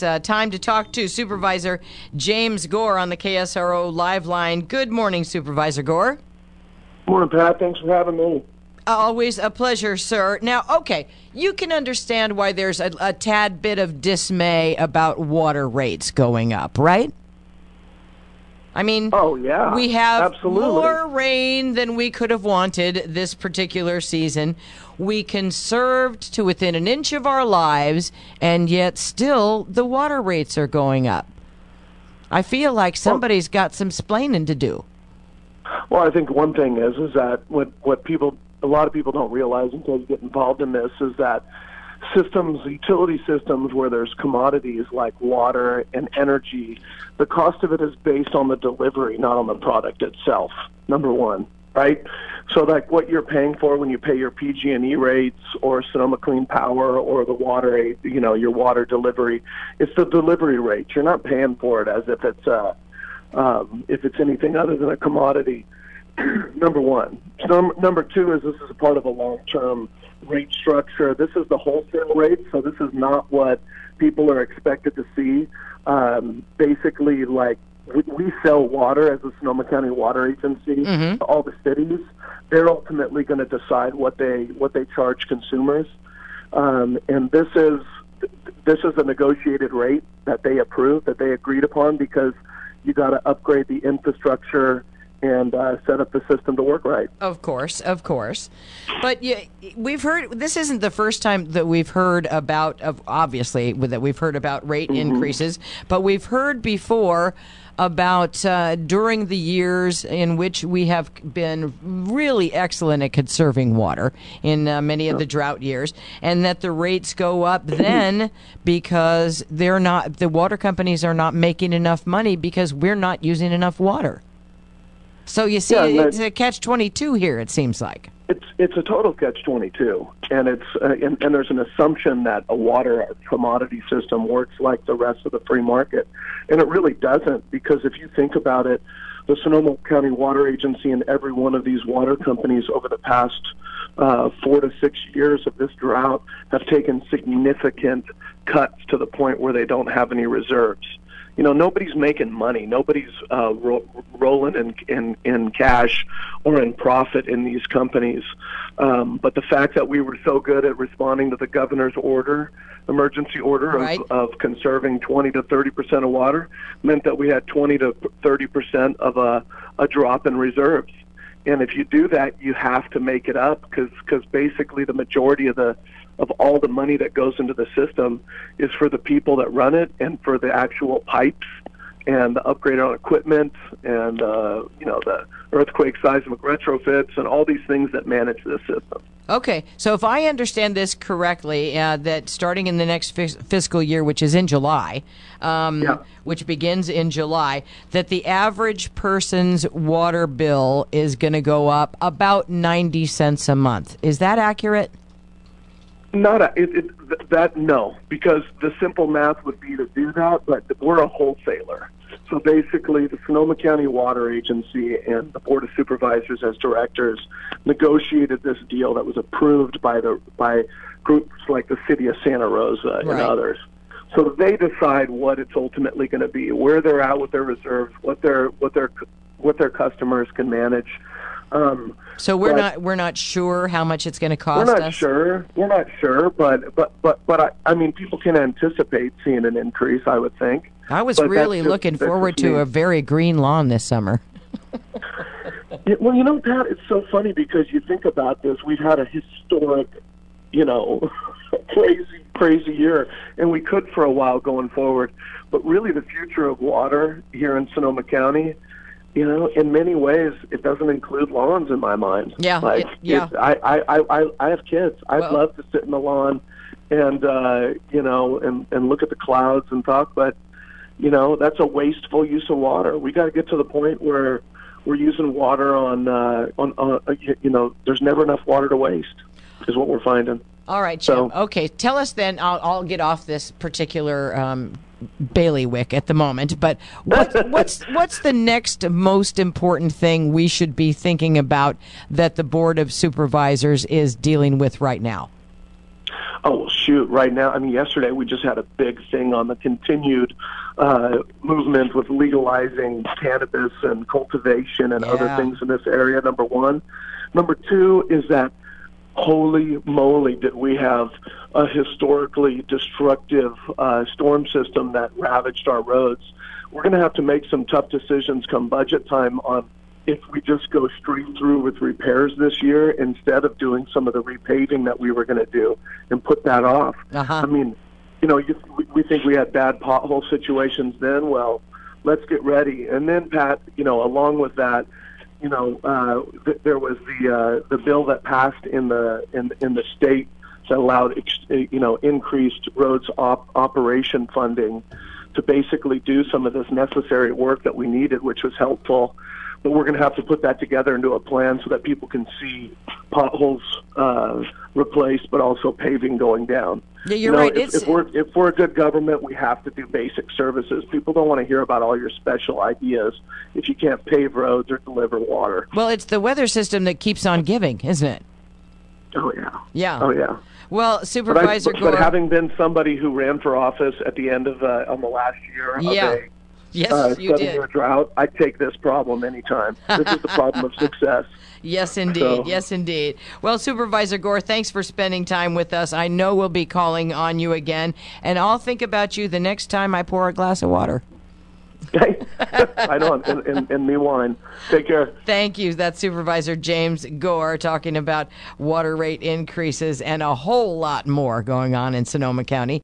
time to talk to Supervisor James Gore on the KSRO Live Line. Good morning, Supervisor Gore. Morning, Pat. Thanks for having me. Always a pleasure, sir. Now, okay, you can understand why there's a tad bit of dismay about water rates going up, right? I mean, oh, yeah, we have absolutely more rain than we could have wanted this particular season. We conserved to within an inch of our lives, and yet still the water rates are going up. I feel like somebody's got some splaining to do. Well, I think one thing is that what a lot of people don't realize until you get involved in this is that utility systems where there's commodities like water and energy, the cost of it is based on the delivery, not on the product itself, number one, right? So like what you're paying for when you pay your PG&E rates or Sonoma Clean Power or the water, your water delivery, it's the delivery rate. You're not paying for it as if it's anything other than a commodity. Number one. Number two is this is a part of a long-term rate structure. This is the wholesale rate, so this is not what people are expected to see. Basically, like we sell water as a Sonoma County Water Agency to all the cities. They're ultimately going to decide what they charge consumers, and this is a negotiated rate that they approved, that they agreed upon, because you got to upgrade the infrastructure and set up the system to work right. Of course. But we've heard, this isn't the first time that we've heard about, that we've heard about rate increases, but we've heard before about during the years in which we have been really excellent at conserving water in many of the drought years, and that the rates go up then because the water companies are not making enough money because we're not using enough water. So you see, it's a catch-22 here, it seems like. It's a total catch-22, and and there's an assumption that a water commodity system works like the rest of the free market, and it really doesn't, because if you think about it, the Sonoma County Water Agency and every one of these water companies over the past 4 to 6 years of this drought have taken significant cuts to the point where they don't have any reserves. Nobody's making money. Nobody's rolling in cash or in profit in these companies. But the fact that we were so good at responding to the governor's emergency order of conserving 20 to 30% of water, meant that we had 20 to 30% of a drop in reserves. And if you do that, you have to make it up, because basically the majority of all the money that goes into the system is for the people that run it and for the actual pipes and the upgrade on equipment and the earthquake seismic retrofits and all these things that manage this system. Okay, so if I understand this correctly, that starting in the next fiscal year, which is in July, which begins in July, that the average person's water bill is going to go up about 90 cents a month. Is that accurate? No, because the simple math would be to do that, but we're a wholesaler. So basically, the Sonoma County Water Agency and the Board of Supervisors as directors negotiated this deal that was approved by groups like the City of Santa Rosa and others. So they decide what it's ultimately going to be, where they're at with their reserves, what their customers can manage. So we're not sure how much it's going to cost us? We're not sure, but I mean, people can anticipate seeing an increase, I would think. I was really looking forward to a very green lawn this summer. Well, Pat, it's so funny because you think about this. We've had a historic, crazy year, and we could for a while going forward. But really the future of water here in Sonoma County, in many ways, it doesn't include lawns in my mind. Yeah, I have kids. I'd love to sit in the lawn and and look at the clouds and talk, but that's a wasteful use of water. We got to get to the point where we're using water on there's never enough water to waste, is what we're finding. All right, Jim. Okay, tell us then. I'll get off this particular bailiwick at the moment, but what's the next most important thing we should be thinking about that the Board of Supervisors is dealing with right now? Oh, well, shoot, right now, I mean, yesterday we just had a big thing on the continued movement with legalizing cannabis and cultivation and other things in this area, number one. Number two is that, holy moly, did we have a historically destructive storm system that ravaged our roads. We're going to have to make some tough decisions come budget time on if we just go straight through with repairs this year instead of doing some of the repaving that we were going to do and put that off. I mean, you know, we think we had bad pothole situations then. Well, let's get ready. And then, Pat, you know, along with that, you know, there was the bill that passed in the state that allowed increased roads operation funding to basically do some of this necessary work that we needed, which was helpful. But we're going to have to put that together into a plan so that people can see potholes replaced, but also paving going down. Yeah, you're right. If we're a good government, we have to do basic services. People don't want to hear about all your special ideas if you can't pave roads or deliver water. Well, it's the weather system that keeps on giving, isn't it? Oh, yeah. Yeah. Oh, yeah. Well, Supervisor Gore. But having been somebody who ran for office at the end of on the last year of a yes, you did. 7-year drought, I take this problem anytime. This is the problem of success. Yes, indeed. Yes, indeed. Well, Supervisor Gore, thanks for spending time with us. I know we'll be calling on you again, and I'll think about you the next time I pour a glass of water. I know, and me wine. Take care. Thank you. That's Supervisor James Gore talking about water rate increases and a whole lot more going on in Sonoma County.